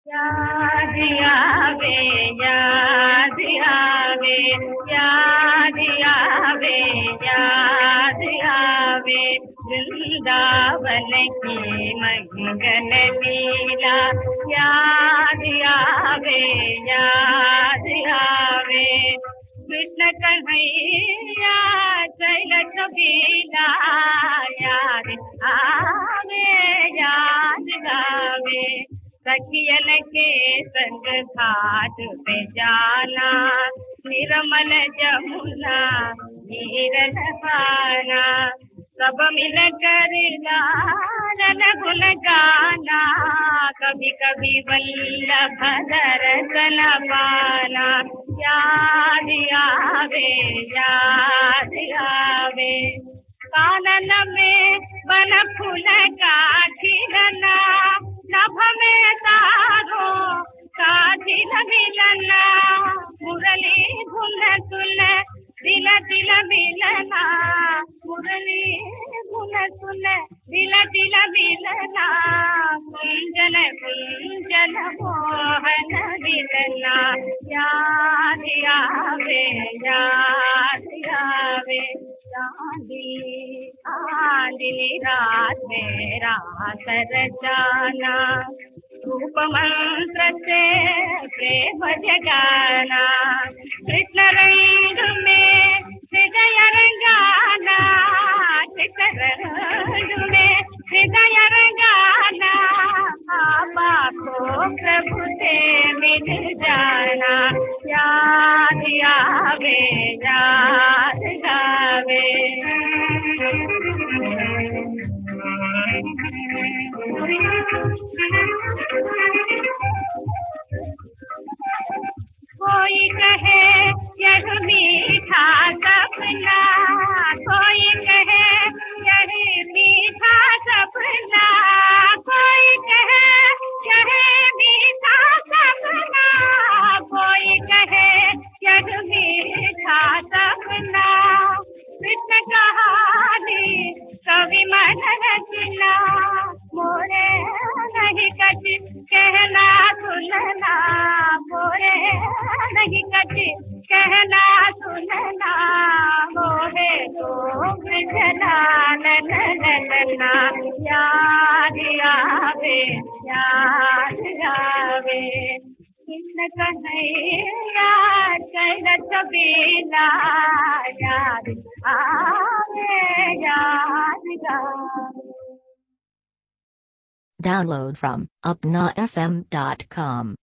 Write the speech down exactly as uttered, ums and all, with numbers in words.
याद आवे याद आवे याद आवे याद आवे वृंदावन की मंगल लीला याद आवे याद आवे कृष्ण कन्हैया चैल छबीला याद आवे याद आवे सखियन के संग घाट पे जाना निर्मल जमुना नीर नहाना सब मिल कर लालन गुन गाना कभी कभी वल्लभ दर्शन पाना याद आवे याद आवे कानन में बन फूल का खिलना नभ में तारो कातिल मिलना मुरली धुन सुन दिल दिल मिलना मुरली धुन सुन दिल दिल मिलना कुंजन कुंजन मोहन मिलना याद आवे याद आवे चांदी आंधी रात में रात रचाना रूप मंत्र से प्रेम जगाना कृष्ण रंग में हृदय रंगाना कृष्ण रंग में हृदय रंगाना आपा को प्रभु से मिल जाना याद आवे याद आवे कोई कहे यह मीठा सपना कोई कहे यह मीठा सपना कोई कहे यह मीठा सपना कोई कहे यह मीठा सपना कृष्ण कहानी कवि मन रचना मोरे नहीं कटी कहना सुनना मोरे नहीं कटी कहना सुनना मोहे तो कृष्णान नलना याद आवे याद आवे कृष्ण कन्हैया चैल छबीला याद आवे याद आवे। Download from upna f m dot com.